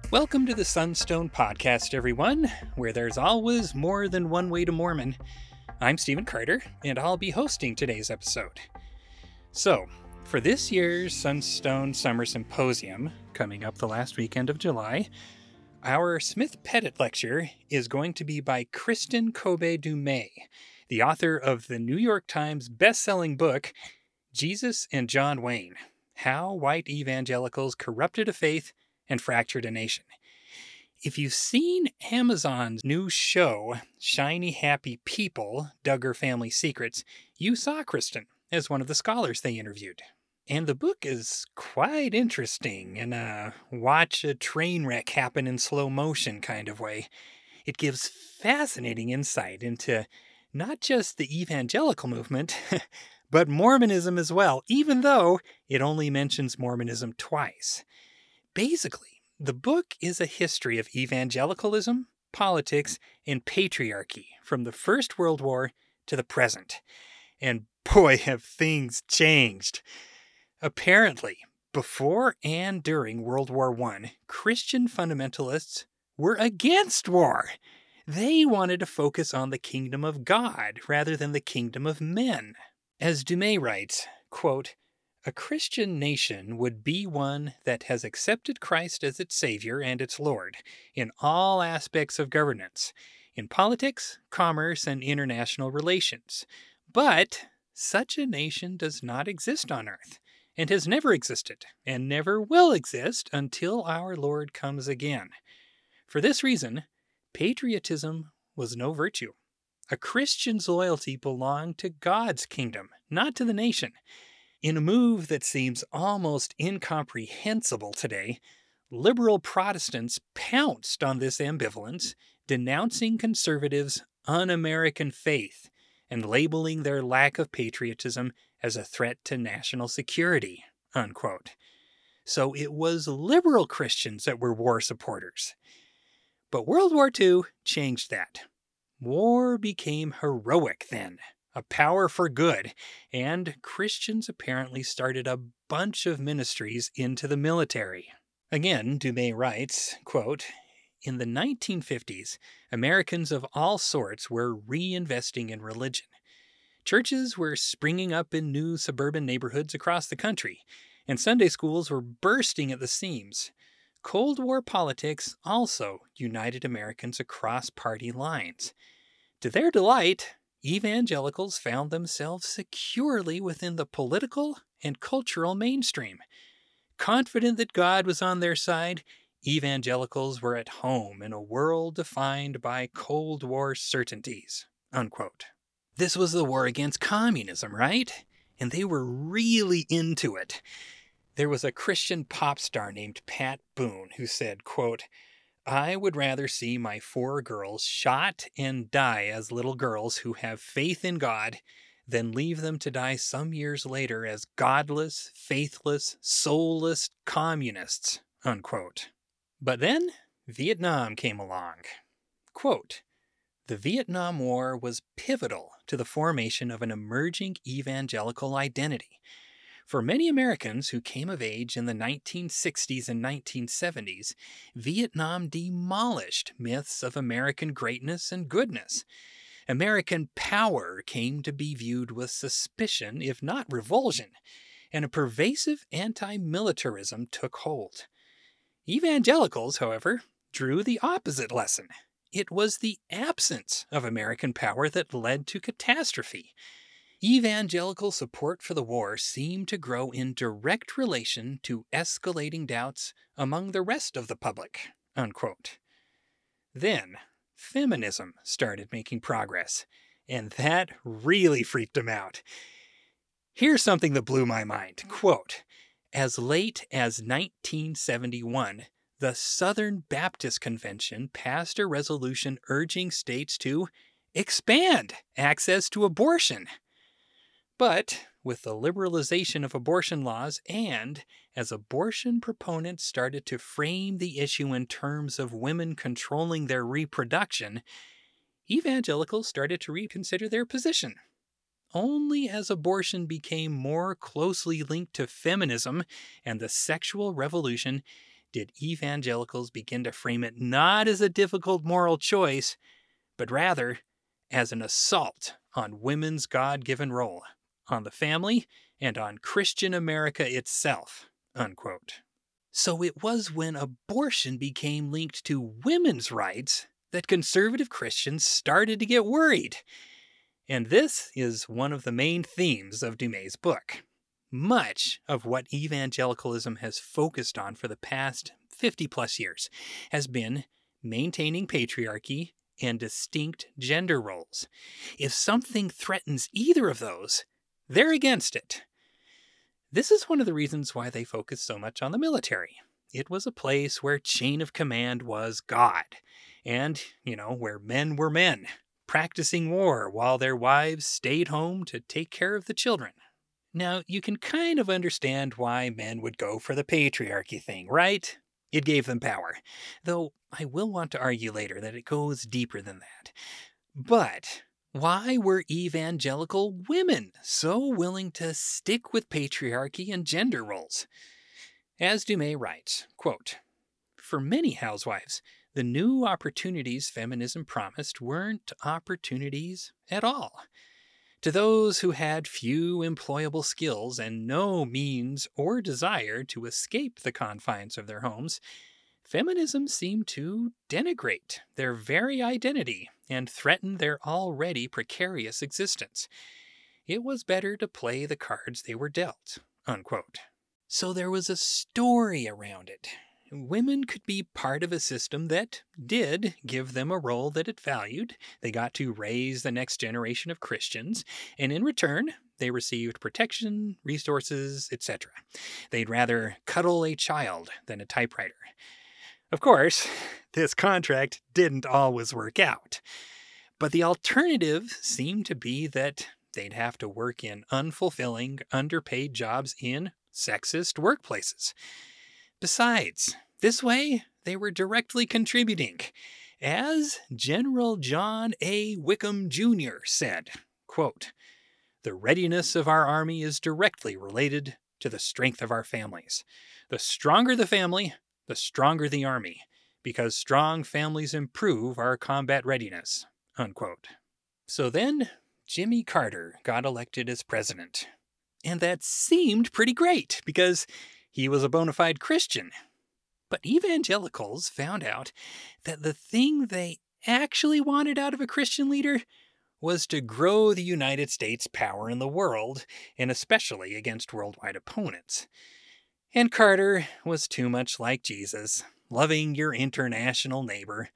Welcome to the Sunstone Podcast, everyone, where there's always more than one way to Mormon. I'm Stephen Carter, and I'll be hosting today's episode. So, for this year's Sunstone Summer Symposium, coming up the last weekend of July, our Smith Pettit lecture is going to be by Kristin Kobbe Du Mez, the author of the New York Times best-selling book, Jesus and John Wayne: How White Evangelicals Corrupted a Faith and Fractured a Nation. If you've seen Amazon's new show, Shiny Happy People, Duggar Family Secrets, you saw Kristin as one of the scholars they interviewed. And the book is quite interesting in a watch a train wreck happen in slow motion kind of way. It gives fascinating insight into not just the evangelical movement, but Mormonism as well, even though it only mentions Mormonism twice. Basically, the book is a history of evangelicalism, politics, and patriarchy from the First World War to the present. And boy, have things changed. Apparently, before and during World War I, Christian fundamentalists were against war. They wanted to focus on the kingdom of God rather than the kingdom of men. As Du Mez writes, quote, "A Christian nation would be one that has accepted Christ as its Savior and its Lord in all aspects of governance, in politics, commerce, and international relations. But such a nation does not exist on earth, and has never existed, and never will exist until our Lord comes again. For this reason, patriotism was no virtue. A Christian's loyalty belonged to God's kingdom, not to the nation." In a move that seems almost incomprehensible today, liberal Protestants pounced on this ambivalence, denouncing conservatives' un-American faith and labeling their lack of patriotism as a threat to national security, unquote. So it was liberal Christians that were war supporters. But World War II changed that. War became heroic then, a power for good, and Christians apparently started a bunch of ministries into the military. Again, Du Mez writes, quote, "In the 1950s, Americans of all sorts were reinvesting in religion. Churches were springing up in new suburban neighborhoods across the country, and Sunday schools were bursting at the seams. Cold War politics also united Americans across party lines. To their delight, evangelicals found themselves securely within the political and cultural mainstream. Confident that God was on their side, evangelicals were at home in a world defined by Cold War certainties," unquote. This was the war against communism, right? And they were really into it. There was a Christian pop star named Pat Boone who said, quote, "I would rather see my 4 girls shot and die as little girls who have faith in God than leave them to die some years later as godless, faithless, soulless communists," unquote. But then Vietnam came along. Quote, "The Vietnam War was pivotal to the formation of an emerging evangelical identity. For many Americans who came of age in the 1960s and 1970s, Vietnam demolished myths of American greatness and goodness. American power came to be viewed with suspicion, if not revulsion, and a pervasive anti-militarism took hold. Evangelicals, however, drew the opposite lesson. It was the absence of American power that led to catastrophe. Evangelical support for the war seemed to grow in direct relation to escalating doubts among the rest of the public," unquote. Then, feminism started making progress, and that really freaked him out. Here's something that blew my mind. Quote, "As late as 1971, the Southern Baptist Convention passed a resolution urging states to expand access to abortion. But with the liberalization of abortion laws and as abortion proponents started to frame the issue in terms of women controlling their reproduction, evangelicals started to reconsider their position. Only as abortion became more closely linked to feminism and the sexual revolution did evangelicals begin to frame it not as a difficult moral choice, but rather as an assault on women's God-given role, on the family, and on Christian America itself, unquote. So it was when abortion became linked to women's rights that conservative Christians started to get worried. And this is one of the main themes of Dumay's book. Much of what evangelicalism has focused on for the past 50 plus years has been maintaining patriarchy and distinct gender roles. If something threatens either of those, they're against it. This is one of the reasons why they focus so much on the military. It was a place where chain of command was God, and, where men were men, practicing war while their wives stayed home to take care of the children. Now, you can kind of understand why men would go for the patriarchy thing, right? It gave them power, though I will want to argue later that it goes deeper than that. But why were evangelical women so willing to stick with patriarchy and gender roles? As Dumay writes, quote, "For many housewives, the new opportunities feminism promised weren't opportunities at all. To those who had few employable skills and no means or desire to escape the confines of their homes, feminism seemed to denigrate their very identity and threaten their already precarious existence. It was better to play the cards they were dealt," unquote. So there was a story around it. Women could be part of a system that did give them a role that it valued. They got to raise the next generation of Christians, and in return, they received protection, resources, etc. They'd rather cuddle a child than a typewriter. Of course, this contract didn't always work out. But the alternative seemed to be that they'd have to work in unfulfilling, underpaid jobs in sexist workplaces. Besides, this way, they were directly contributing. As General John A. Wickham Jr. said, quote, "The readiness of our army is directly related to the strength of our families. The stronger the family, the stronger the army, because strong families improve our combat readiness," unquote. So then, Jimmy Carter got elected as president. And that seemed pretty great, because he was a bona fide Christian. But evangelicals found out that the thing they actually wanted out of a Christian leader was to grow the United States' power in the world, and especially against worldwide opponents. And Carter was too much like Jesus, loving your international neighbor.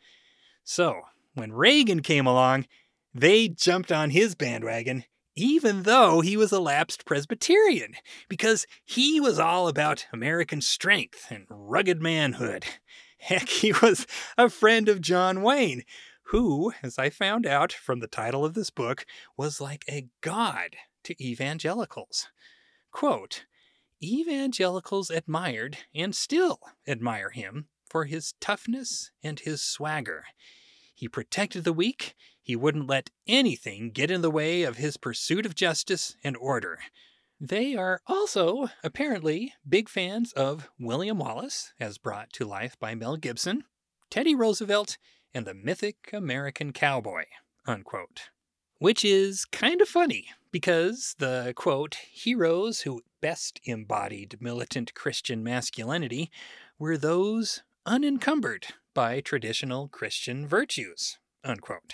So, when Reagan came along, they jumped on his bandwagon, even though he was a lapsed Presbyterian, because he was all about American strength and rugged manhood. Heck, he was a friend of John Wayne, who, as I found out from the title of this book, was like a god to evangelicals. Quote, "Evangelicals admired and still admire him for his toughness and his swagger. He protected the weak. He wouldn't let anything get in the way of his pursuit of justice and order." They are also, apparently, big fans of William Wallace, as brought to life by Mel Gibson, Teddy Roosevelt, and the mythic American cowboy, unquote. Which is kind of funny, because the, quote, heroes who best embodied militant Christian masculinity were those unencumbered by traditional Christian virtues, unquote.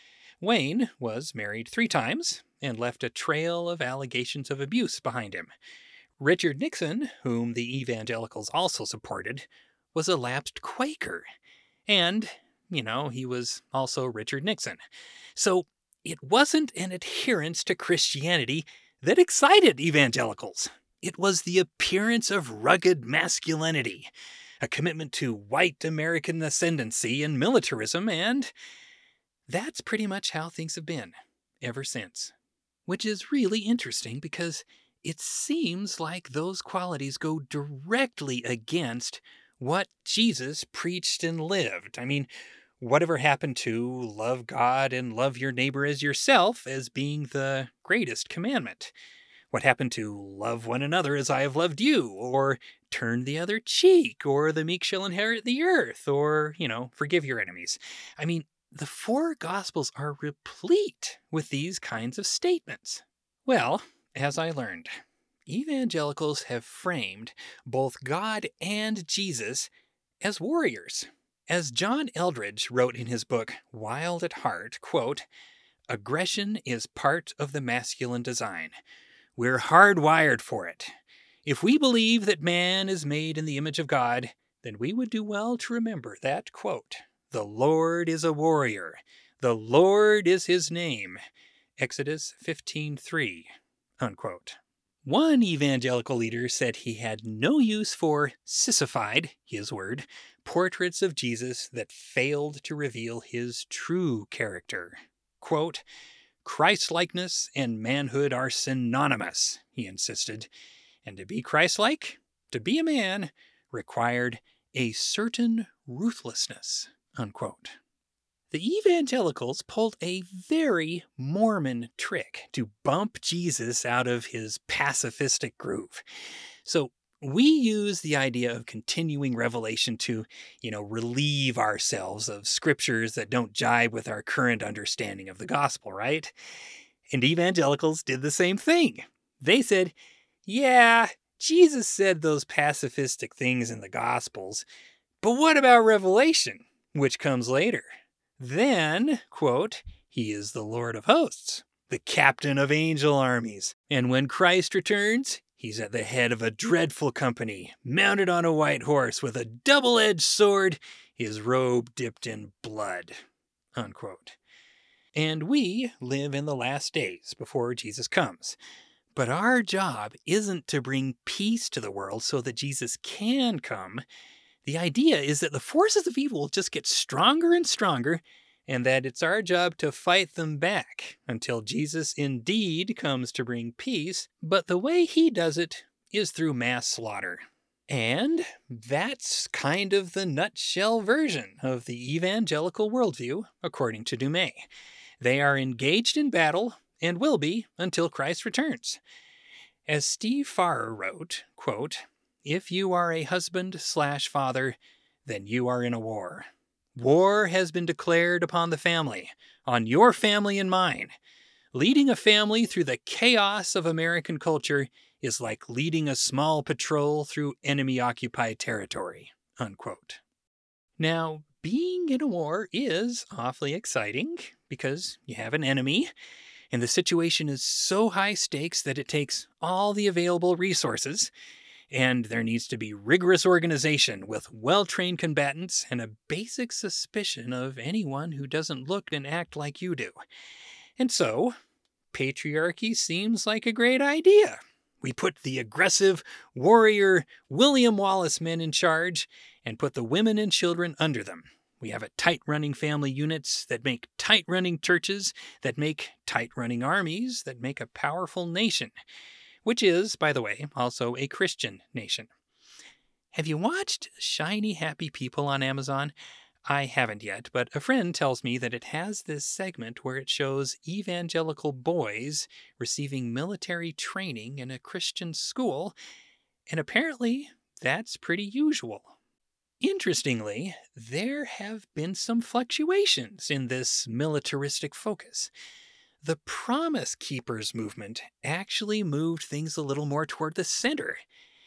Wayne was married 3 times and left a trail of allegations of abuse behind him. Richard Nixon, whom the evangelicals also supported, was a lapsed Quaker. And, he was also Richard Nixon. So it wasn't an adherence to Christianity that excited evangelicals. It was the appearance of rugged masculinity, a commitment to white American ascendancy and militarism, and that's pretty much how things have been ever since. Which is really interesting because it seems like those qualities go directly against what Jesus preached and lived. I mean, whatever happened to love God and love your neighbor as yourself as being the greatest commandment? What happened to love one another as I have loved you, or turn the other cheek, or the meek shall inherit the earth, or, forgive your enemies? I mean, the four Gospels are replete with these kinds of statements. Well, as I learned, evangelicals have framed both God and Jesus as warriors. As John Eldredge wrote in his book, Wild at Heart, quote, "Aggression is part of the masculine design. We're hardwired for it. If we believe that man is made in the image of God, then we would do well to remember that, quote, 'The Lord is a warrior. The Lord is his name.' Exodus 15:3, unquote." One evangelical leader said he had no use for sissified, his word, portraits of Jesus that failed to reveal his true character. Quote, "Christ-likeness and manhood are synonymous," he insisted, and to be Christ-like, to be a man, required a certain ruthlessness, unquote. The evangelicals pulled a very Mormon trick to bump Jesus out of his pacifistic groove. So we use the idea of continuing revelation to, relieve ourselves of scriptures that don't jibe with our current understanding of the gospel, right? And evangelicals did the same thing. They said, yeah, Jesus said those pacifistic things in the gospels, but what about Revelation, which comes later? Then, quote, "He is the Lord of hosts, the captain of angel armies, and when Christ returns, he's at the head of a dreadful company, mounted on a white horse with a double-edged sword, his robe dipped in blood," unquote. And we live in the last days before Jesus comes. But our job isn't to bring peace to the world so that Jesus can come. The idea is that the forces of evil just get stronger and stronger, and that it's our job to fight them back until Jesus indeed comes to bring peace, but the way he does it is through mass slaughter. And that's kind of the nutshell version of the evangelical worldview, according to Dumais. They are engaged in battle and will be until Christ returns. As Steve Farrer wrote, quote, "If you are a husband/father, then you are in a war. War has been declared upon the family, on your family and mine. Leading a family through the chaos of American culture is like leading a small patrol through enemy-occupied territory," unquote. Now, being in a war is awfully exciting because you have an enemy, and the situation is so high stakes that it takes all the available resources, and there needs to be rigorous organization with well-trained combatants and a basic suspicion of anyone who doesn't look and act like you do. And so, patriarchy seems like a great idea. We put the aggressive, warrior William Wallace men in charge and put the women and children under them. We have a tight-running family units that make tight-running churches that make tight-running armies that make a powerful nation, which is, by the way, also a Christian nation. Have you watched Shiny Happy People on Amazon? I haven't yet, but a friend tells me that it has this segment where it shows evangelical boys receiving military training in a Christian school, and apparently that's pretty usual. Interestingly, there have been some fluctuations in this militaristic focus. The Promise Keepers movement actually moved things a little more toward the center.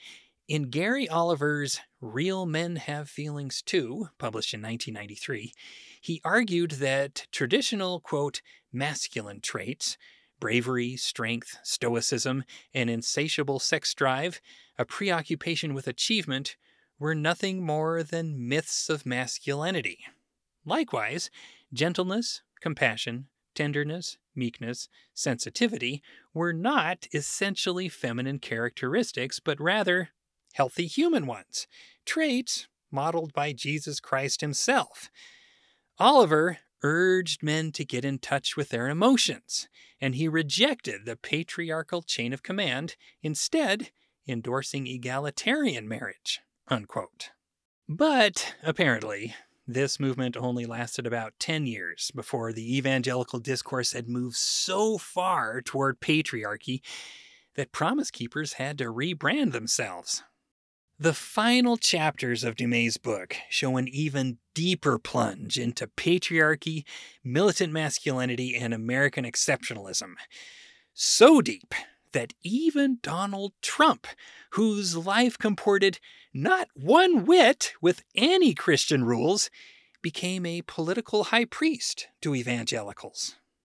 In Gary Oliver's Real Men Have Feelings Too, published in 1993, he argued that traditional, quote, masculine traits, bravery, strength, stoicism, an insatiable sex drive, a preoccupation with achievement, were nothing more than myths of masculinity. Likewise, gentleness, compassion, tenderness, meekness, sensitivity were not essentially feminine characteristics, but rather healthy human ones, traits modeled by Jesus Christ himself. Oliver urged men to get in touch with their emotions, and he rejected the patriarchal chain of command, instead endorsing egalitarian marriage, unquote. But apparently, this movement only lasted about 10 years before the evangelical discourse had moved so far toward patriarchy that Promise Keepers had to rebrand themselves. The final chapters of Dumais' book show an even deeper plunge into patriarchy, militant masculinity, and American exceptionalism. So deep that even Donald Trump, whose life comported not one whit with any Christian rules, became a political high priest to evangelicals.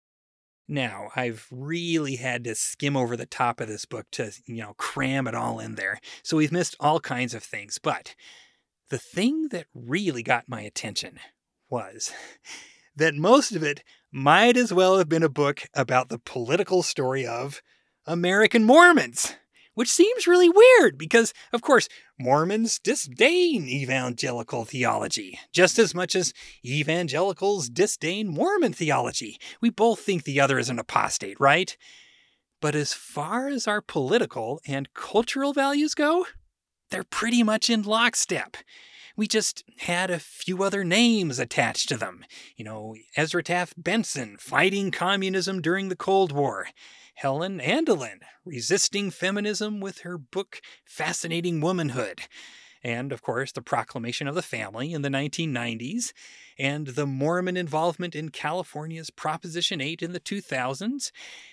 Now, I've really had to skim over the top of this book to, cram it all in there, so we've missed all kinds of things, but the thing that really got my attention was that most of it might as well have been a book about the political story of American Mormons, which seems really weird because, of course, Mormons disdain evangelical theology just as much as evangelicals disdain Mormon theology. We both think the other is an apostate, right? But as far as our political and cultural values go, they're pretty much in lockstep. We just had a few other names attached to them. Ezra Taft Benson fighting communism during the Cold War. Helen Andelin resisting feminism with her book Fascinating Womanhood. And, of course, the Proclamation of the Family in the 1990s. And the Mormon involvement in California's Proposition 8 in the 2000s.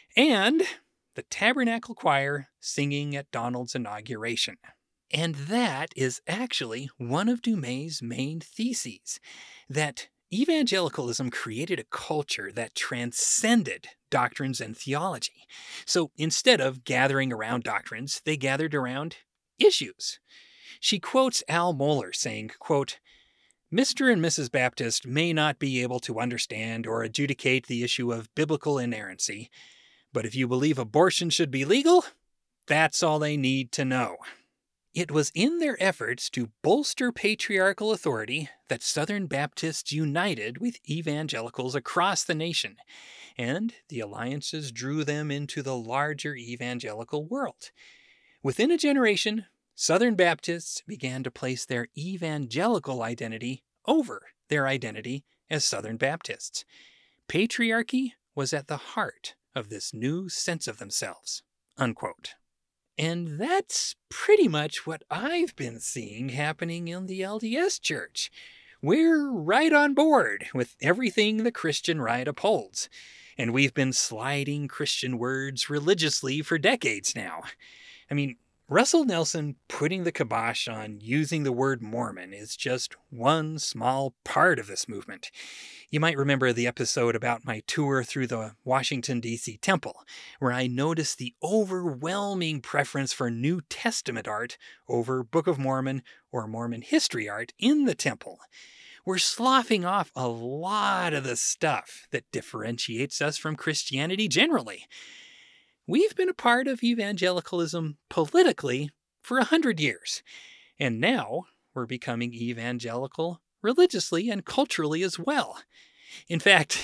And the Tabernacle Choir singing at Donald's inauguration. And that is actually one of Dumais' main theses, that evangelicalism created a culture that transcended doctrines and theology. So instead of gathering around doctrines, they gathered around issues. She quotes Al Mohler saying, quote, "Mr. and Mrs. Baptist may not be able to understand or adjudicate the issue of biblical inerrancy, but if you believe abortion should be legal, that's all they need to know." It was in their efforts to bolster patriarchal authority that Southern Baptists united with evangelicals across the nation, and the alliances drew them into the larger evangelical world. Within a generation, Southern Baptists began to place their evangelical identity over their identity as Southern Baptists. Patriarchy was at the heart of this new sense of themselves. Unquote. And that's pretty much what I've been seeing happening in the LDS Church. We're right on board with everything the Christian right upholds, and we've been sliding Christian words religiously for decades now. I mean, Russell Nelson putting the kibosh on using the word Mormon is just one small part of this movement. You might remember the episode about my tour through the Washington, D.C. temple, where I noticed the overwhelming preference for New Testament art over Book of Mormon or Mormon history art in the temple. We're sloughing off a lot of the stuff that differentiates us from Christianity generally. We've been a part of evangelicalism politically for 100 years, and now we're becoming evangelical religiously and culturally as well. In fact,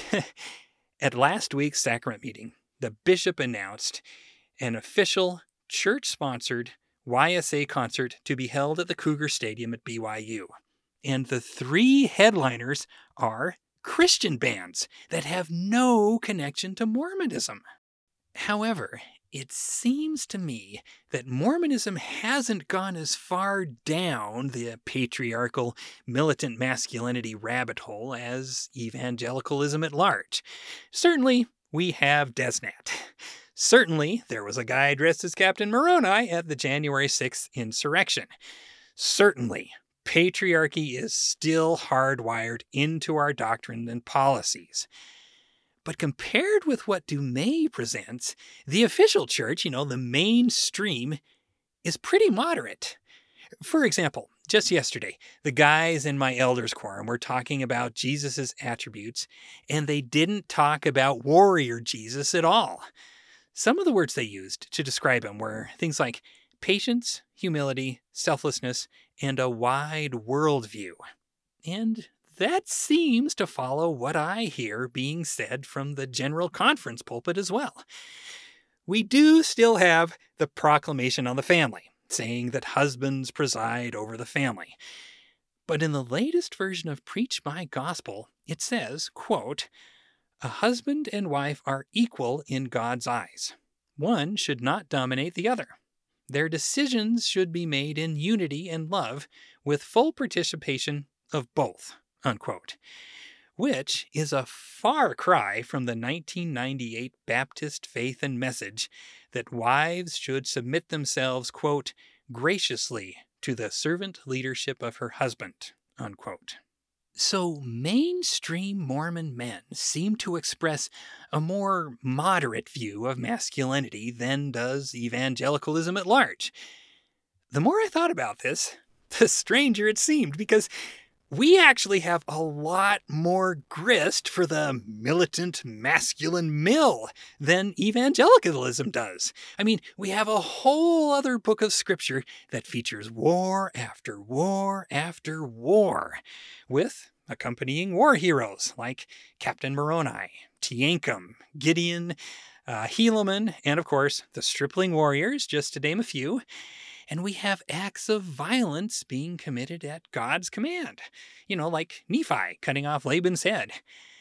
at last week's sacrament meeting, the bishop announced an official church-sponsored YSA concert to be held at the Cougar Stadium at BYU. And the 3 headliners are Christian bands that have no connection to Mormonism. However, it seems to me that Mormonism hasn't gone as far down the patriarchal militant masculinity rabbit hole as evangelicalism at large. Certainly, we have Desnat. Certainly, there was a guy dressed as Captain Moroni at the January 6th insurrection. Certainly, patriarchy is still hardwired into our doctrine and policies. But compared with what Dumais presents, the official church, the mainstream, is pretty moderate. For example, just yesterday, the guys in my elders quorum were talking about Jesus' attributes, and they didn't talk about warrior Jesus at all. Some of the words they used to describe him were things like patience, humility, selflessness, and a wide worldview. And that seems to follow what I hear being said from the General Conference pulpit as well. We do still have the Proclamation on the Family, saying that husbands preside over the family. But in the latest version of Preach My Gospel, it says, quote, "A husband and wife are equal in God's eyes. one should not dominate the other. Their decisions should be made in unity and love with full participation of both, unquote. Which is a far cry from the 1998 Baptist Faith and Message that wives should submit themselves, quote, graciously to the servant leadership of her husband, unquote. So mainstream Mormon men seem to express a more moderate view of masculinity than does evangelicalism at large. The more I thought about this, the stranger it seemed, because we actually have a lot more grist for the militant masculine mill than evangelicalism does. I mean, we have a whole other book of scripture that features war after war after war, with accompanying war heroes like Captain Moroni, Teancum, Gideon, Helaman, and of course the Stripling Warriors, just to name a few. And we have acts of violence being committed at God's command. Like Nephi cutting off Laban's head.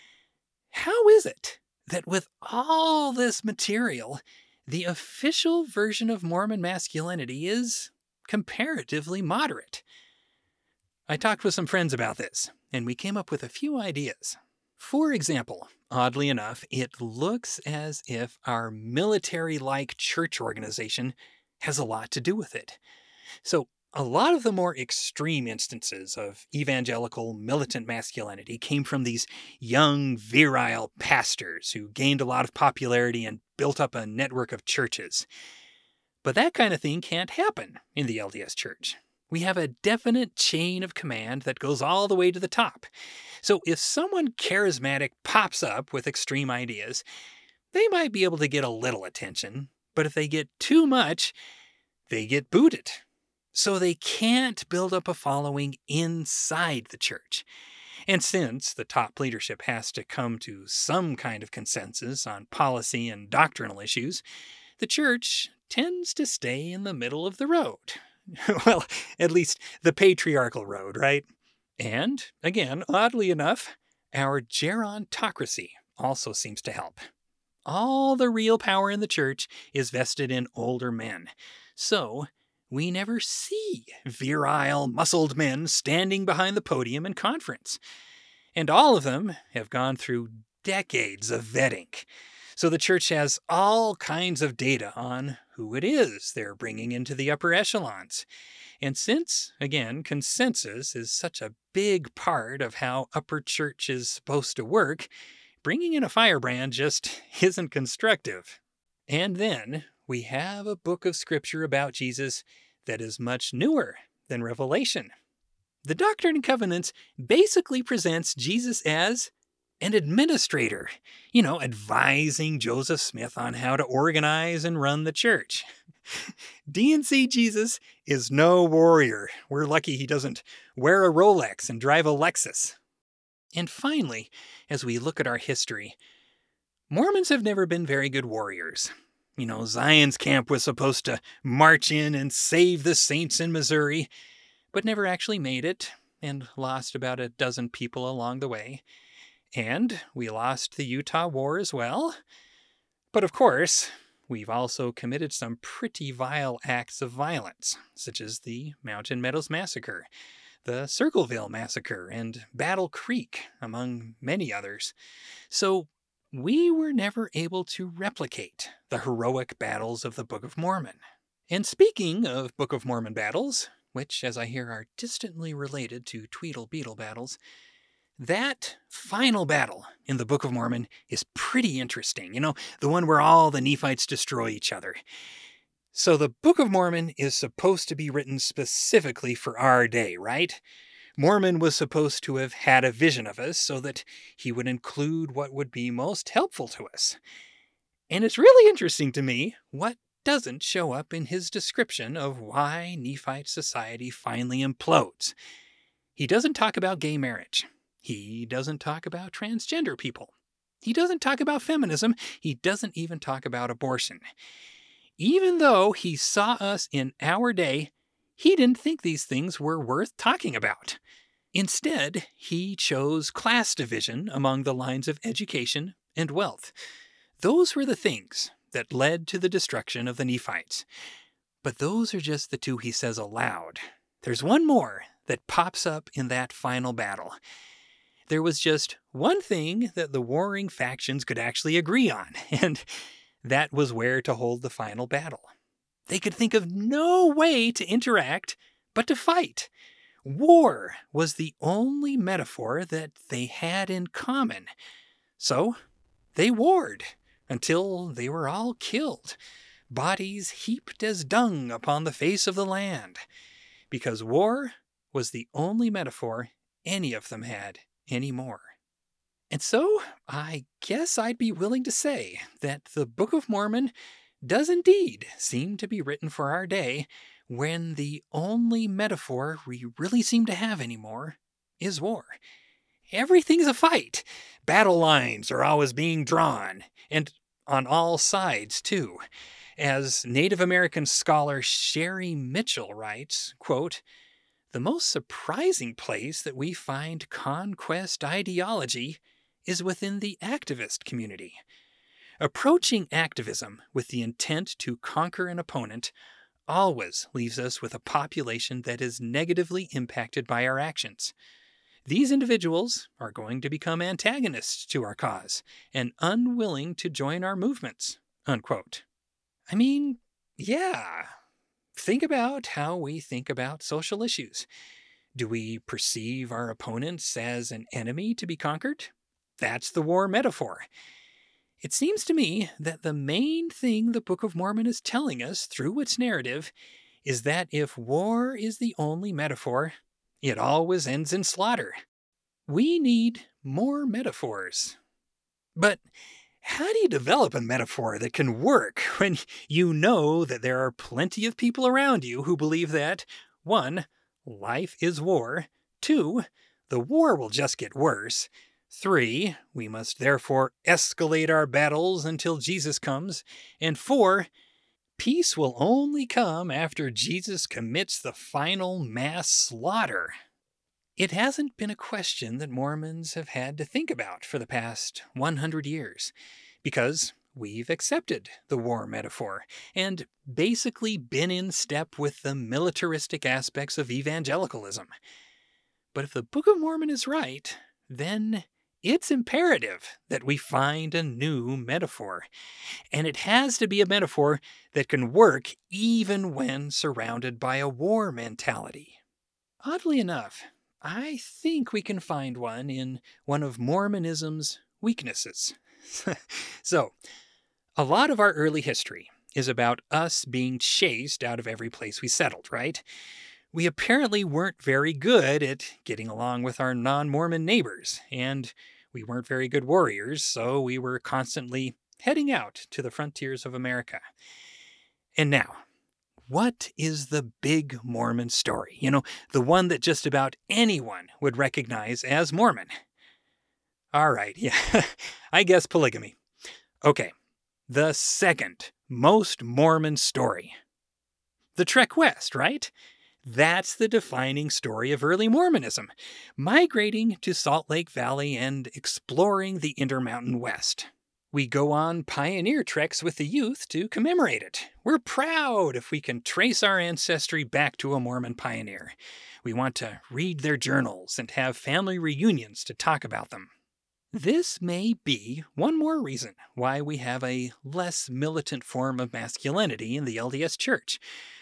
How is it that with all this material, the official version of Mormon masculinity is comparatively moderate? I talked with some friends about this, and we came up with a few ideas. For example, oddly enough, it looks as if our military-like church organization has a lot to do with it. So, a lot of the more extreme instances of evangelical militant masculinity came from these young, virile pastors who gained a lot of popularity and built up a network of churches. But that kind of thing can't happen in the LDS Church. We have a definite chain of command that goes all the way to the top. So if someone charismatic pops up with extreme ideas, they might be able to get a little attention. But if they get too much, they get booted. So they can't build up a following inside the church. And since the top leadership has to come to some kind of consensus on policy and doctrinal issues, the church tends to stay in the middle of the road. Well, at least the patriarchal road, right? And, again, oddly enough, our gerontocracy also seems to help. All the real power in the church is vested in older men. So, we never see virile, muscled men standing behind the podium in conference. And all of them have gone through decades of vetting. So the church has all kinds of data on who it is they're bringing into the upper echelons. And since, again, consensus is such a big part of how upper church is supposed to work, bringing in a firebrand just isn't constructive. And then we have a book of scripture about Jesus that is much newer than Revelation. The Doctrine and Covenants basically presents Jesus as an administrator, advising Joseph Smith on how to organize and run the church. D&C Jesus is no warrior. We're lucky he doesn't wear a Rolex and drive a Lexus. And finally, as we look at our history, Mormons have never been very good warriors. Zion's camp was supposed to march in and save the saints in Missouri, but never actually made it, and lost about a dozen people along the way. And we lost the Utah War as well. But of course, we've also committed some pretty vile acts of violence, such as the Mountain Meadows Massacre, the Circleville Massacre, and Battle Creek, among many others. So we were never able to replicate the heroic battles of the Book of Mormon. And speaking of Book of Mormon battles, which, as I hear, are distantly related to Tweedle Beetle battles, that final battle in the Book of Mormon is pretty interesting. The one where all the Nephites destroy each other. So the Book of Mormon is supposed to be written specifically for our day, right? Mormon was supposed to have had a vision of us so that he would include what would be most helpful to us. And it's really interesting to me what doesn't show up in his description of why Nephite society finally implodes. He doesn't talk about gay marriage. He doesn't talk about transgender people. He doesn't talk about feminism. He doesn't even talk about abortion. Even though he saw us in our day, he didn't think these things were worth talking about. Instead, he chose class division among the lines of education and wealth. Those were the things that led to the destruction of the Nephites. But those are just the two he says aloud. There's one more that pops up in that final battle. There was just one thing that the warring factions could actually agree on, and that was where to hold the final battle. They could think of no way to interact but to fight. War was the only metaphor that they had in common. So they warred until they were all killed, bodies heaped as dung upon the face of the land, because war was the only metaphor any of them had anymore. And so I guess I'd be willing to say that the Book of Mormon does indeed seem to be written for our day, when the only metaphor we really seem to have anymore is war. Everything's a fight. Battle lines are always being drawn, and on all sides, too. As Native American scholar Sherry Mitchell writes, quote, "The most surprising place that we find conquest ideology is within the activist community. Approaching activism with the intent to conquer an opponent always leaves us with a population that is negatively impacted by our actions. These individuals are going to become antagonists to our cause and unwilling to join our movements." Unquote. I mean, yeah. Think about how we think about social issues. Do we perceive our opponents as an enemy to be conquered? That's the war metaphor. It seems to me that the main thing the Book of Mormon is telling us through its narrative is that if war is the only metaphor, it always ends in slaughter. We need more metaphors. But how do you develop a metaphor that can work when you know that there are plenty of people around you who believe that, 1, life is war, 2, the war will just get worse, 3, we must therefore escalate our battles until Jesus comes, and 4, peace will only come after Jesus commits the final mass slaughter? It hasn't been a question that Mormons have had to think about for the past 100 years, because we've accepted the war metaphor and basically been in step with the militaristic aspects of evangelicalism. But if the Book of Mormon is right, then it's imperative that we find a new metaphor. And it has to be a metaphor that can work even when surrounded by a war mentality. Oddly enough, I think we can find one in one of Mormonism's weaknesses. So, a lot of our early history is about us being chased out of every place we settled, right? We apparently weren't very good at getting along with our non-Mormon neighbors, and we weren't very good warriors, so we were constantly heading out to the frontiers of America. And now, what is the big Mormon story? The one that just about anyone would recognize as Mormon. All right, yeah, I guess polygamy. Okay, the second most Mormon story. The Trek West, right? That's the defining story of early Mormonism, migrating to Salt Lake Valley and exploring the Intermountain West. We go on pioneer treks with the youth to commemorate it. We're proud if we can trace our ancestry back to a Mormon pioneer. We want to read their journals and have family reunions to talk about them. This may be one more reason why we have a less militant form of masculinity in the LDS Church.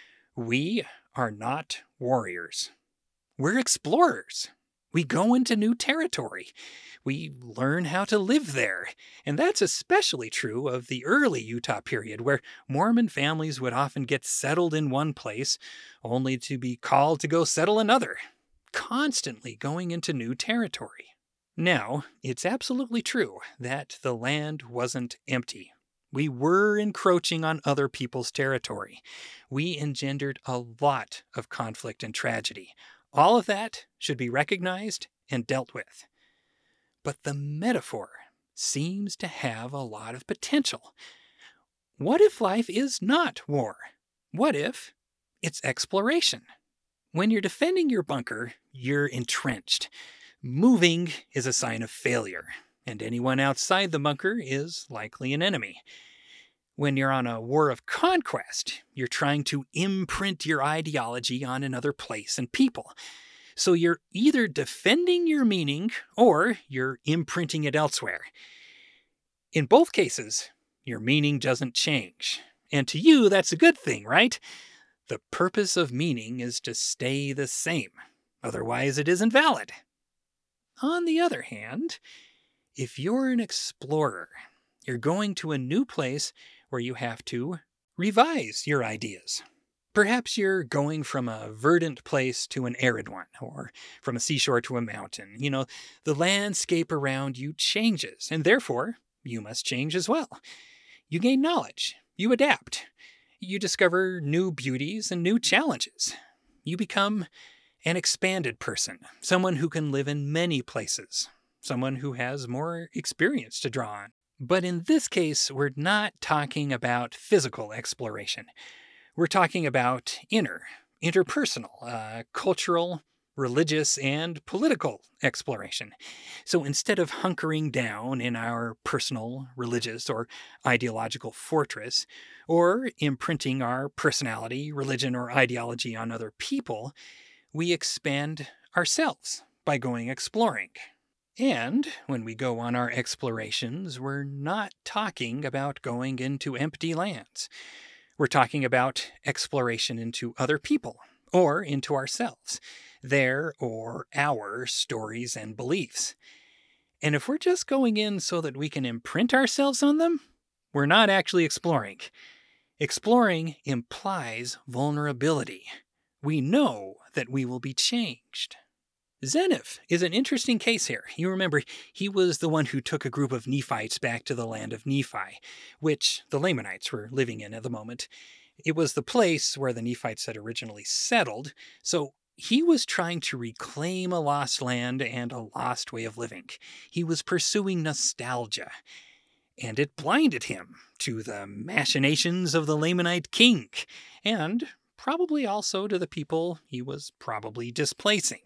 We are not warriors. We're explorers. We go into new territory. We learn how to live there. And that's especially true of the early Utah period, where Mormon families would often get settled in one place, only to be called to go settle another, constantly going into new territory. Now, it's absolutely true that the land wasn't empty. We were encroaching on other people's territory. We engendered a lot of conflict and tragedy. All of that should be recognized and dealt with. But the metaphor seems to have a lot of potential. What if life is not war? What if it's exploration? When you're defending your bunker, you're entrenched. Moving is a sign of failure, and anyone outside the bunker is likely an enemy. When you're on a war of conquest, you're trying to imprint your ideology on another place and people. So you're either defending your meaning or you're imprinting it elsewhere. In both cases, your meaning doesn't change. And to you, that's a good thing, right? The purpose of meaning is to stay the same. Otherwise, it isn't valid. On the other hand, if you're an explorer, you're going to a new place where you have to revise your ideas. Perhaps you're going from a verdant place to an arid one, or from a seashore to a mountain. The landscape around you changes, and therefore, you must change as well. You gain knowledge. You adapt. You discover new beauties and new challenges. You become an expanded person, someone who can live in many places, someone who has more experience to draw on. But in this case, we're not talking about physical exploration. We're talking about interpersonal, cultural, religious, and political exploration. So instead of hunkering down in our personal, religious, or ideological fortress, or imprinting our personality, religion, or ideology on other people, we expand ourselves by going exploring. And when we go on our explorations, we're not talking about going into empty lands. We're talking about exploration into other people, or into ourselves, their or our stories and beliefs. And if we're just going in so that we can imprint ourselves on them, we're not actually exploring. Exploring implies vulnerability. We know that we will be changed. Zeniff is an interesting case here. You remember, he was the one who took a group of Nephites back to the land of Nephi, which the Lamanites were living in at the moment. It was the place where the Nephites had originally settled, so he was trying to reclaim a lost land and a lost way of living. He was pursuing nostalgia, and it blinded him to the machinations of the Lamanite king, and probably also to the people he was probably displacing.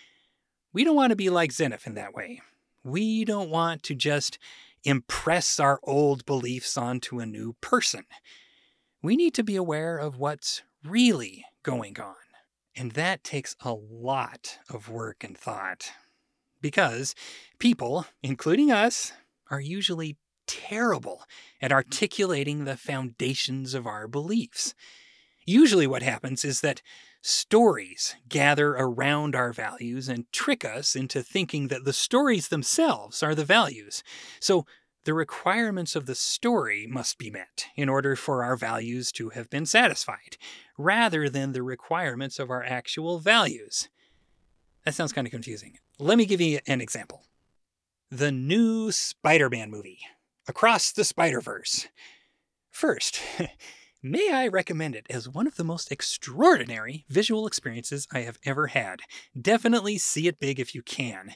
We don't want to be like Zeniff in that way. We don't want to just impress our old beliefs onto a new person. We need to be aware of what's really going on. And that takes a lot of work and thought. Because people, including us, are usually terrible at articulating the foundations of our beliefs. Usually what happens is that stories gather around our values and trick us into thinking that the stories themselves are the values. So the requirements of the story must be met in order for our values to have been satisfied, rather than the requirements of our actual values. That sounds kind of confusing. Let me give you an example. The new Spider-Man movie, Across the Spider-Verse. First, may I recommend it as one of the most extraordinary visual experiences I have ever had. Definitely see it big if you can.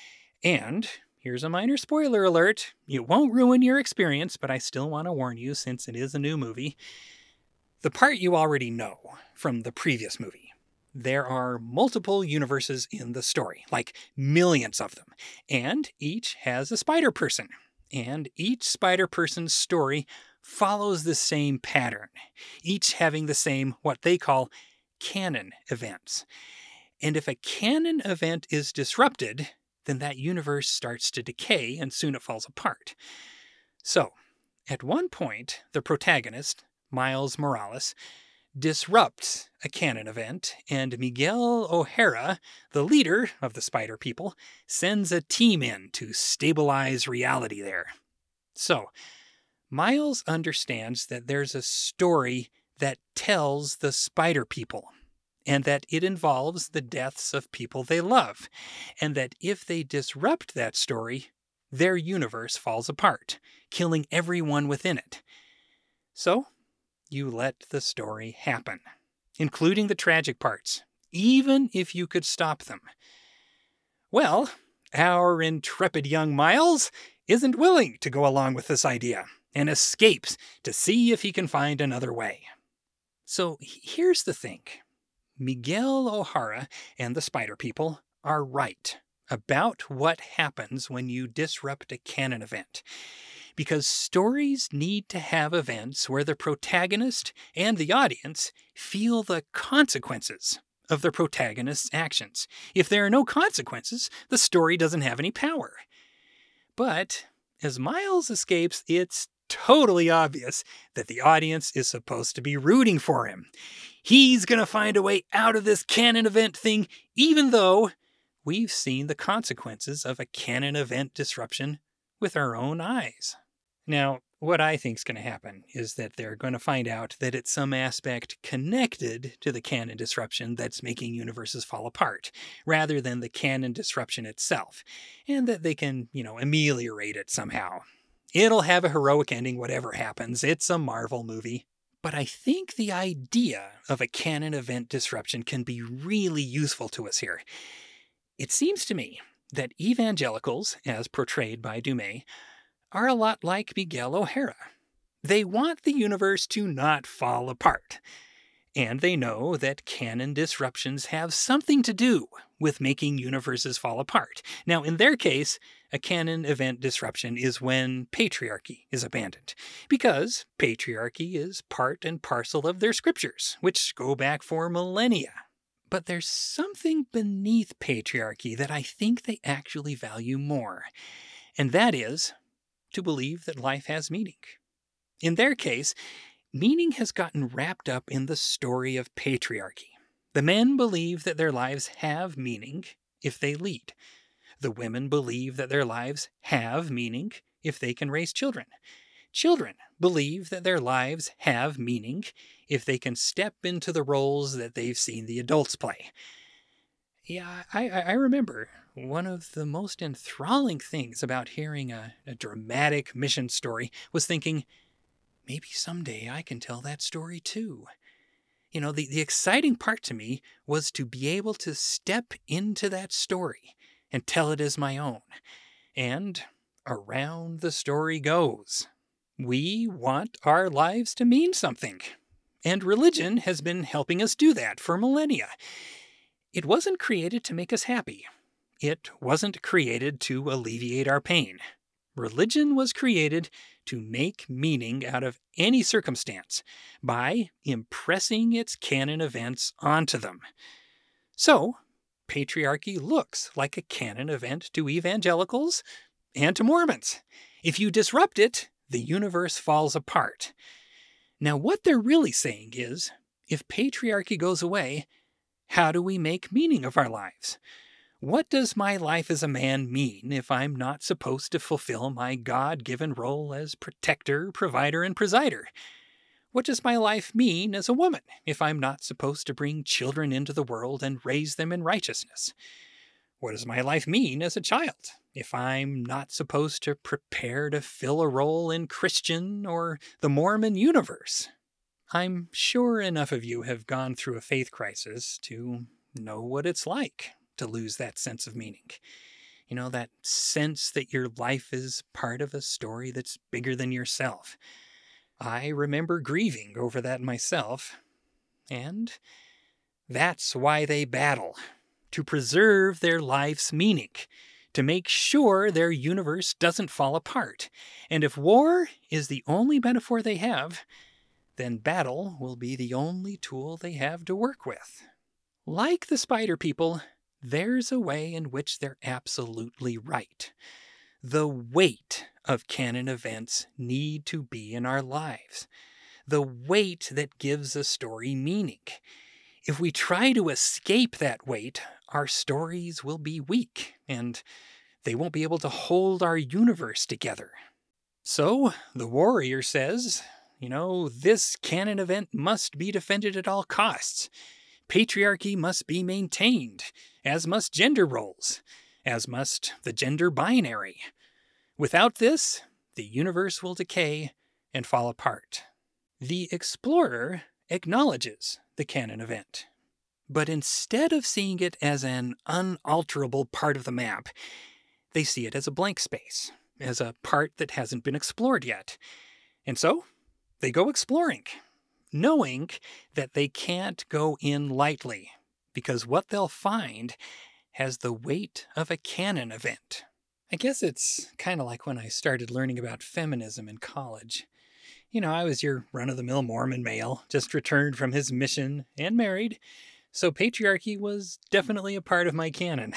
And here's a minor spoiler alert. It won't ruin your experience, but I still want to warn you since it is a new movie. The part you already know from the previous movie. There are multiple universes in the story, like millions of them, and each has a Spider-Person. And each Spider-Person's story follows the same pattern, each having the same, what they call, canon events. And if a canon event is disrupted, then that universe starts to decay and soon it falls apart. So, at one point, the protagonist, Miles Morales, disrupts a canon event, and Miguel O'Hara, the leader of the Spider People, sends a team in to stabilize reality there. So, Miles understands that there's a story that tells the Spider People, and that it involves the deaths of people they love, and that if they disrupt that story, their universe falls apart, killing everyone within it. So, you let the story happen, including the tragic parts, even if you could stop them. Well, our intrepid young Miles isn't willing to go along with this idea, and escapes to see if he can find another way. So here's the thing. Miguel O'Hara and the Spider People are right about what happens when you disrupt a canon event. Because stories need to have events where the protagonist and the audience feel the consequences of the protagonist's actions. If there are no consequences, the story doesn't have any power. But as Miles escapes, it's totally obvious that the audience is supposed to be rooting for him. He's going to find a way out of this canon event thing, even though we've seen the consequences of a canon event disruption with our own eyes. Now, what I think is going to happen is that they're going to find out that it's some aspect connected to the canon disruption that's making universes fall apart, rather than the canon disruption itself, and that they can, ameliorate it somehow. It'll have a heroic ending, whatever happens. It's a Marvel movie. But I think the idea of a canon event disruption can be really useful to us here. It seems to me that evangelicals, as portrayed by Dumas, are a lot like Miguel O'Hara. They want the universe to not fall apart. And they know that canon disruptions have something to do with making universes fall apart. Now, in their case, a canon event disruption is when patriarchy is abandoned, because patriarchy is part and parcel of their scriptures, which go back for millennia. But there's something beneath patriarchy that I think they actually value more, and that is to believe that life has meaning. In their case, meaning has gotten wrapped up in the story of patriarchy. The men believe that their lives have meaning if they lead. The women believe that their lives have meaning if they can raise children. Children believe that their lives have meaning if they can step into the roles that they've seen the adults play. Yeah, I remember one of the most enthralling things about hearing a dramatic mission story was thinking, maybe someday I can tell that story too. The exciting part to me was to be able to step into that story and tell it as my own. And around the story goes. We want our lives to mean something. And religion has been helping us do that for millennia. It wasn't created to make us happy. It wasn't created to alleviate our pain. Religion was created to make meaning out of any circumstance by impressing its canon events onto them. So, patriarchy looks like a canon event to evangelicals and to Mormons. If you disrupt it, the universe falls apart. Now, what they're really saying is, if patriarchy goes away, how do we make meaning of our lives? What does my life as a man mean if I'm not supposed to fulfill my God-given role as protector, provider, and presider? What does my life mean as a woman if I'm not supposed to bring children into the world and raise them in righteousness? What does my life mean as a child if I'm not supposed to prepare to fill a role in Christian or the Mormon universe? I'm sure enough of you have gone through a faith crisis to know what it's like to lose that sense of meaning. That sense that your life is part of a story that's bigger than yourself. I remember grieving over that myself, and that's why they battle, to preserve their life's meaning, to make sure their universe doesn't fall apart. And if war is the only metaphor they have, then battle will be the only tool they have to work with. Like the Spider People, there's a way in which they're absolutely right. The weight of canon events need to be in our lives. The weight that gives a story meaning. If we try to escape that weight, our stories will be weak, and they won't be able to hold our universe together. So, the warrior says, this canon event must be defended at all costs. Patriarchy must be maintained, as must gender roles, as must the gender binary. Without this, the universe will decay and fall apart. The explorer acknowledges the canon event, but instead of seeing it as an unalterable part of the map, they see it as a blank space, as a part that hasn't been explored yet. And so, they go exploring, knowing that they can't go in lightly, because what they'll find has the weight of a canon event. I guess it's kind of like when I started learning about feminism in college. I was your run-of-the-mill Mormon male, just returned from his mission and married, so patriarchy was definitely a part of my canon.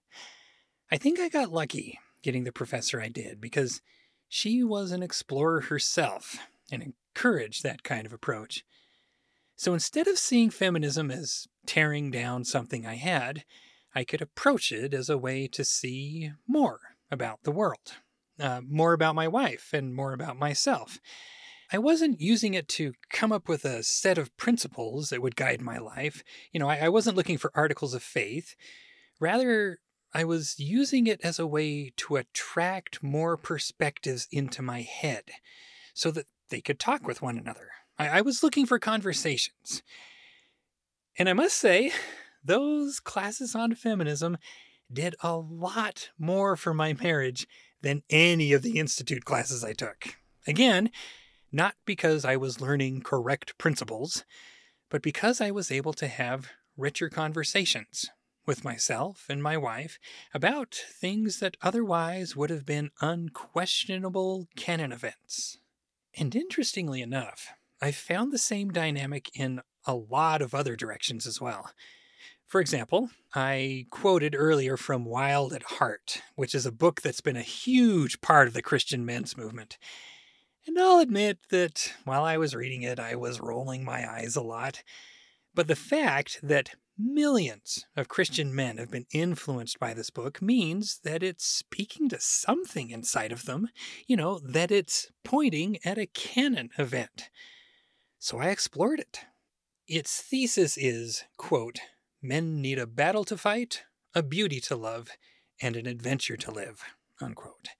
I think I got lucky getting the professor I did because she was an explorer herself and encouraged that kind of approach. So instead of seeing feminism as tearing down something I had, I could approach it as a way to see more about the world, more about my wife, and more about myself. I wasn't using it to come up with a set of principles that would guide my life. I wasn't looking for articles of faith. Rather, I was using it as a way to attract more perspectives into my head so that they could talk with one another. I was looking for conversations. And I must say, those classes on feminism did a lot more for my marriage than any of the Institute classes I took. Again, not because I was learning correct principles, but because I was able to have richer conversations with myself and my wife about things that otherwise would have been unquestionable canon events. And interestingly enough, I found the same dynamic in a lot of other directions as well. For example, I quoted earlier from Wild at Heart, which is a book that's been a huge part of the Christian men's movement. And I'll admit that while I was reading it, I was rolling my eyes a lot. But the fact that millions of Christian men have been influenced by this book means that it's speaking to something inside of them, that it's pointing at a canon event. So I explored it. Its thesis is, quote, "Men need a battle to fight, a beauty to love, and an adventure to live," unquote.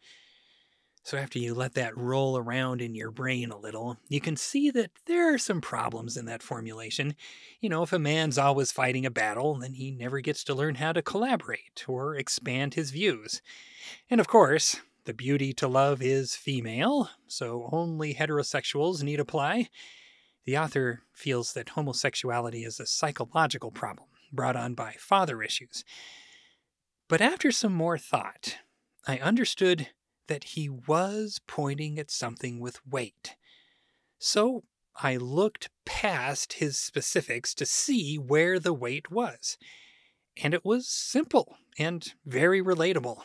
So after you let that roll around in your brain a little, you can see that there are some problems in that formulation. If a man's always fighting a battle, then he never gets to learn how to collaborate or expand his views. And of course, the beauty to love is female, so only heterosexuals need apply. The author feels that homosexuality is a psychological problem brought on by father issues. But after some more thought, I understood that he was pointing at something with weight. So I looked past his specifics to see where the weight was. And it was simple and very relatable.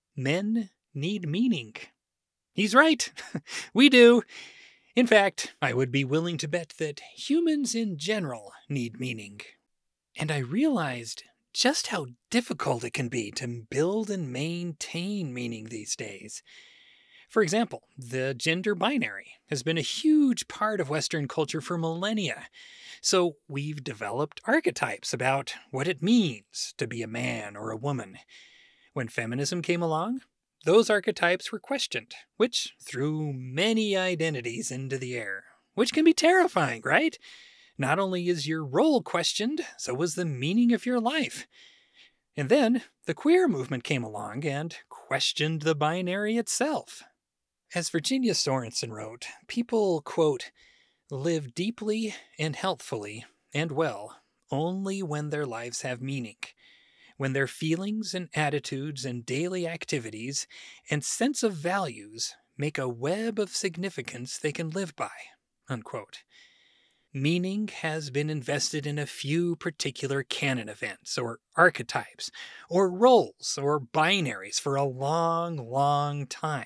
Men need meaning. He's right. We do. In fact, I would be willing to bet that humans in general need meaning. And I realized just how difficult it can be to build and maintain meaning these days. For example, the gender binary has been a huge part of Western culture for millennia. So we've developed archetypes about what it means to be a man or a woman. When feminism came along, those archetypes were questioned, which threw many identities into the air, which can be terrifying, right? Not only is your role questioned, so is the meaning of your life. And then the queer movement came along and questioned the binary itself. As Virginia Sorensen wrote, people, quote, live deeply and healthfully and well only when their lives have meaning, when their feelings and attitudes and daily activities and sense of values make a web of significance they can live by, unquote. Meaning has been invested in a few particular canon events, or archetypes, or roles, or binaries for a long, long time.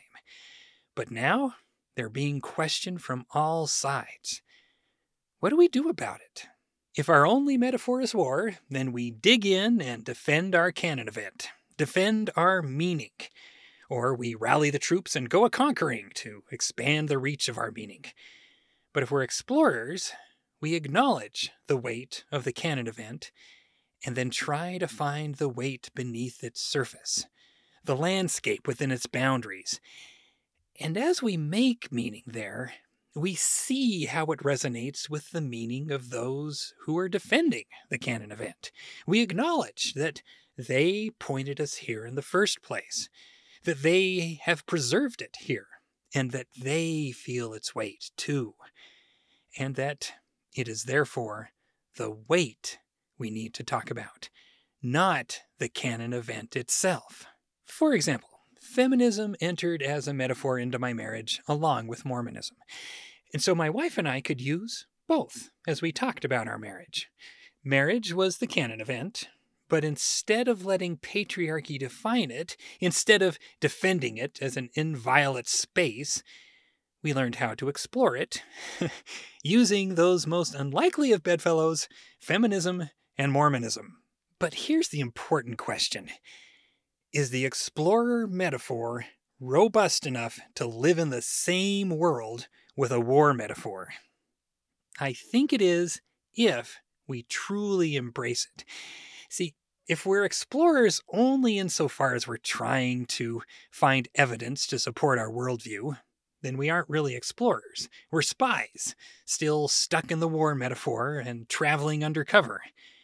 But now, they're being questioned from all sides. What do we do about it? If our only metaphor is war, then we dig in and defend our canon event, defend our meaning. Or we rally the troops and go a-conquering to expand the reach of our meaning. But if we're explorers, we acknowledge the weight of the canon event and then try to find the weight beneath its surface, the landscape within its boundaries. And as we make meaning there, we see how it resonates with the meaning of those who are defending the canon event. We acknowledge that they pointed us here in the first place, that they have preserved it here, and that they feel its weight too, and that it is therefore the weight we need to talk about, not the canon event itself. For example, feminism entered as a metaphor into my marriage along with Mormonism. And so my wife and I could use both as we talked about our marriage. Marriage was the canon event, but instead of letting patriarchy define it, instead of defending it as an inviolate space, we learned how to explore it using those most unlikely of bedfellows, feminism and Mormonism. But here's the important question. Is the explorer metaphor robust enough to live in the same world with a war metaphor? I think it is if we truly embrace it. See, if we're explorers only insofar as we're trying to find evidence to support our worldview, then we aren't really explorers. We're spies, still stuck in the war metaphor and traveling undercover.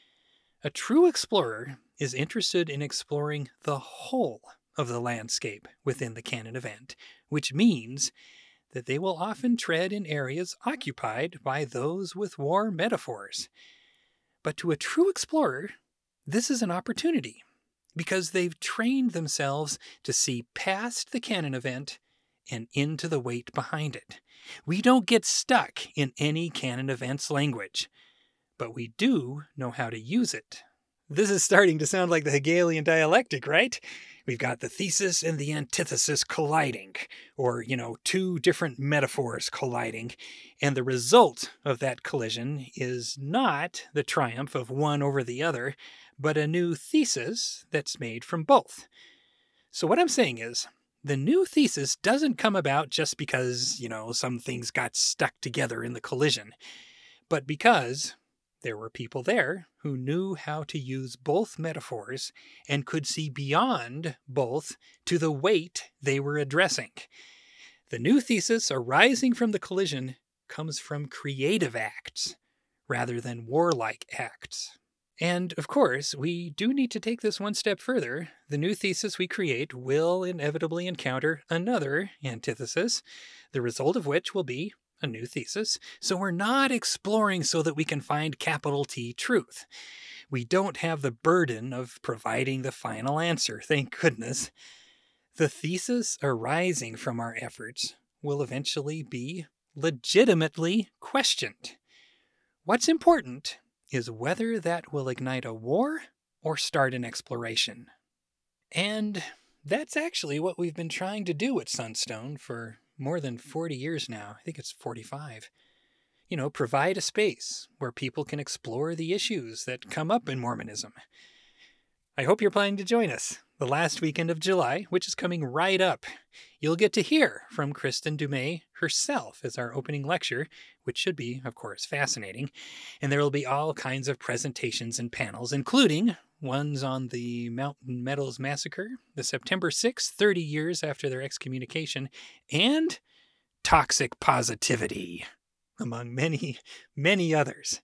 A true explorer is interested in exploring the whole of the landscape within the canon event, which means that they will often tread in areas occupied by those with war metaphors. But to a true explorer, this is an opportunity, because they've trained themselves to see past the canon event and into the weight behind it. We don't get stuck in any canon event's language, but we do know how to use it. This is starting to sound like the Hegelian dialectic, right? We've got the thesis and the antithesis colliding, or, two different metaphors colliding, and the result of that collision is not the triumph of one over the other, but a new thesis that's made from both. So what I'm saying is, the new thesis doesn't come about just because, some things got stuck together in the collision, but because there were people there who knew how to use both metaphors and could see beyond both to the weight they were addressing. The new thesis arising from the collision comes from creative acts rather than warlike acts. And, of course, we do need to take this one step further. The new thesis we create will inevitably encounter another antithesis, the result of which will be a new thesis. So we're not exploring so that we can find capital T truth. We don't have the burden of providing the final answer, thank goodness. The thesis arising from our efforts will eventually be legitimately questioned. What's important is whether that will ignite a war or start an exploration. And that's actually what we've been trying to do at Sunstone for more than 40 years now. I think it's 45. Provide a space where people can explore the issues that come up in Mormonism. I hope you're planning to join us the last weekend of July, which is coming right up. You'll get to hear from Kristen Dumais herself as our opening lecture, which should be, of course, fascinating. And there will be all kinds of presentations and panels, including ones on the Mountain Meadows Massacre, the September 6th, 30 years after their excommunication, and toxic positivity, among many, many others.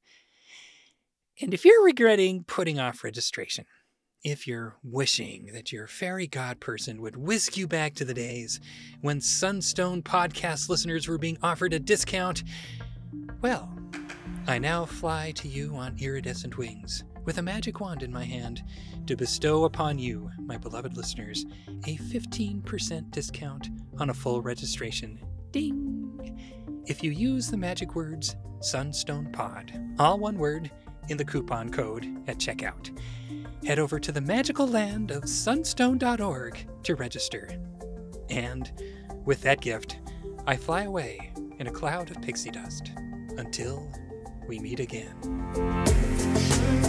And if you're regretting putting off registration, if you're wishing that your fairy god person would whisk you back to the days when Sunstone podcast listeners were being offered a discount, well, I now fly to you on iridescent wings with a magic wand in my hand to bestow upon you, my beloved listeners, a 15% discount on a full registration. Ding! If you use the magic words Sunstone Pod, all one word, in the coupon code at checkout. Head over to the magical land of sunstone.org to register. And with that gift, I fly away in a cloud of pixie dust until we meet again.